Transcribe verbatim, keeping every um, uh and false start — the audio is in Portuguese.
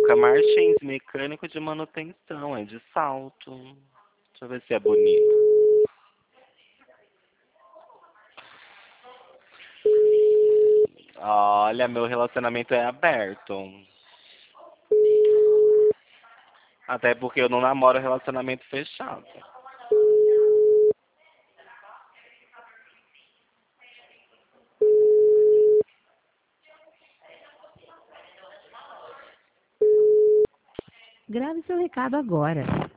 Luca Martins, mecânico de manutenção, é de Salto. Deixa eu ver se é bonito. Olha, meu relacionamento é aberto. Até porque eu não namoro relacionamento fechado. Grave seu recado agora.